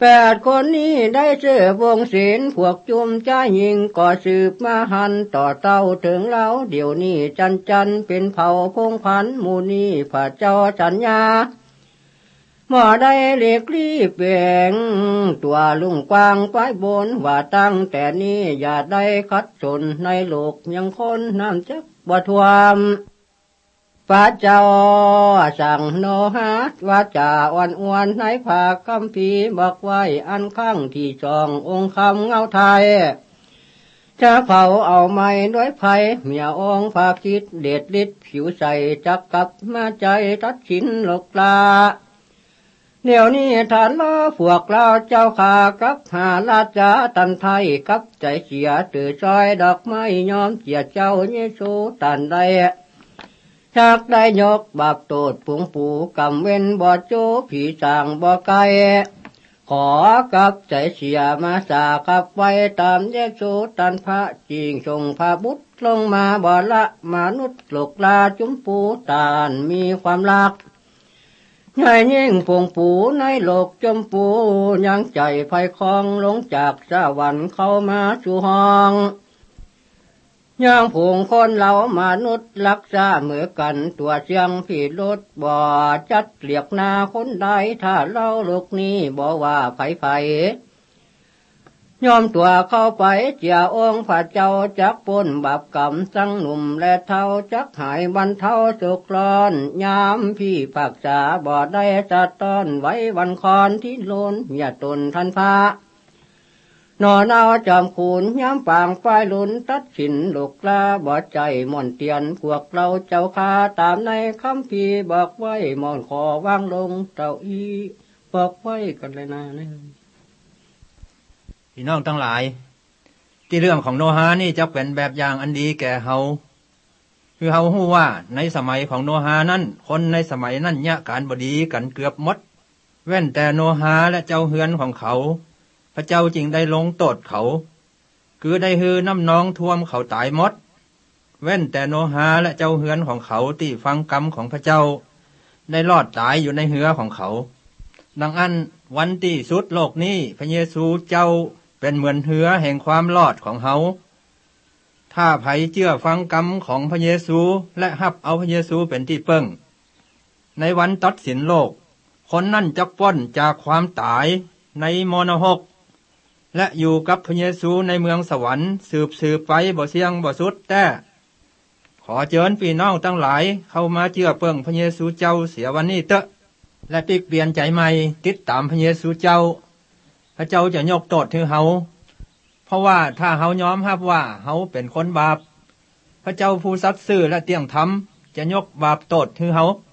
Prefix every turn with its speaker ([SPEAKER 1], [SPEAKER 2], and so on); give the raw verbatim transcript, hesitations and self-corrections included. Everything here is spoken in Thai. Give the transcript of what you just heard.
[SPEAKER 1] แปดคนนี้ได้เสื้อวงศีลพวกจุมจ้ายิงก่อสืบมาหันต่อเต้าถึงเล้าเดี๋ยวนี้จันจันเป็นเผ่าพงพันมูนีพระเจ้าสัญญาหมอได้เล็กรีบเบ่งตัวลุงกวางไว้บนว่าตั้งแต่นี้อย่าได้คัดสนในโลกยังคนน้ำจักบ่ท่วมพระเจ้าสั่งโนหะว่าจะอ่อนอวนในภาคคัมภีร์บอกไว้อันข้างที่จององค์คำเงาไทยจะเผาเอาไม้ด้วยไผ่เมียองค์ภาคิดเด็ดฤทธิ์ผิวใสจักกับมาใจทัดชินหลกลาเดี๋ยวนี้ฐานล้อพวกเราเจ้าขากับหาราชาตันไทยกับใจเสียตื่อซอยดอกไม้ยอมเจียเจ้าเยซูตันใดชักได้ยกบาปโตดปุงปูกำเว้นบ่อโจผีสางบ่อไก่ขอกับใจเสียมาสากับไว้ตามเยซูตันพระจริงทรงพระบุตรลงมาบ่ละมนุษย์หลกลาจุมปูตานมีความรักใหญ่ยิ่งพงปูในโลกจมปูยังใจไฟคลองลงจากสวรรค์เข้ามาสู่ห้องย่างผงคนเรามนุษย์รักษาเหมือกันตัวเชียงผีรถบ่จัดเกลียกนาคนใดถ้าเล่าลูกนี้บ่ว่าไผไผยอมตัวเข้าไปเจียองค์พระเจ้าจักปนบาปกรรมสังหนุ่มและเท่าจักหายบรรเทาสุขร้อนยามพี่ผักษาบ่ได้จัดต้อนไว้วันคอนที่โลนอย่าตนทันพระนอนเอาจอมคูนย้ำปางไฟลุนตัดสินลูกลาบ่ใจม่อนเตียนพวกเราเจ้าคาตามในคำพีบอกไว้ม่อนขอวางลงเต้าอีบอกไว้กันเลยนะนี่
[SPEAKER 2] พี่น้องทั้งหลายที่เรื่องของโนฮานี่จะเป็นแบบอย่างอันดีแก่เฮาคือเฮาฮู้ว่าในสมัยของโนฮานั้นคนในสมัยนั้นยะการบดีกันเกือบหมดเว้นแต่โนฮาและเจ้าเฮือนของเขาพระเจ้าจึงได้ลงโทษเขาคือได้ฮือน้ำนองท่วมเขาตายหมดเว้นแต่โนฮาและเจ้าเฮือนของเขาที่ฟังกรรมของพระเจ้าได้รอดตายอยู่ในเหือของเขาดังอันวันที่สุดโลกนี้พระเยซูเจ้าเป็นเหมือนเหือแห่งความรอดของเฮาถ้าไผเชื่อฟังกรรมของพระเยซูและฮับเอาพระเยซูเป็นที่เปิ้งในวันตัดสินโลกคนนั่นจะพ้นจากความตายในมรณะและอยู่กับพระเยซูในเมืองสวรรค์สืบสืบไปบ่เสียงบ่สุดแต่ขอเชิญพี่น้องทั้งหลายเข้ามาเชื่อเปิ้งพระเยซูเจ้าเสียวันนี้เตอะและพลิกเปลี่ยนใจใหม่ติดตามพระเยซูเจ้าพระเจ้าจะยกโทษให้เฮาเพราะว่าถ้าเฮายอมรับว่าเฮาเป็นคนบาปพระเจ้าผู้สัตย์ซื่อและเที่ยงธรรมจะยกบาปโทษให้เฮา